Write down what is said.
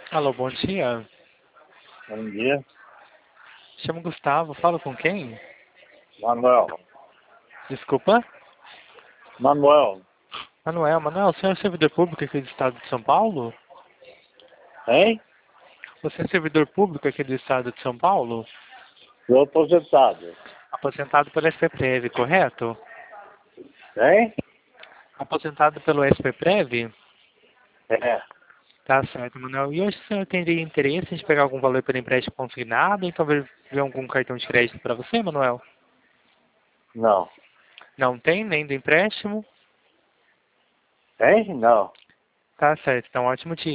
Alô, bom dia. Bom dia. Chamo Gustavo, falo com quem? Manuel. Desculpa? Manuel. Manuel, o senhor é servidor público aqui do estado de São Paulo? Hein? Você é servidor público aqui do estado de São Paulo? Estou aposentado. Aposentado pelo SPPrev, correto? Hein? Aposentado pelo SPPrev? É. Tá certo, Manuel. E hoje o senhor teria interesse em pegar algum valor por empréstimo consignado e talvez ver algum cartão de crédito para você, Manuel? Não. Não tem nem do empréstimo? Hein? Não. Tá certo, então ótimo dia.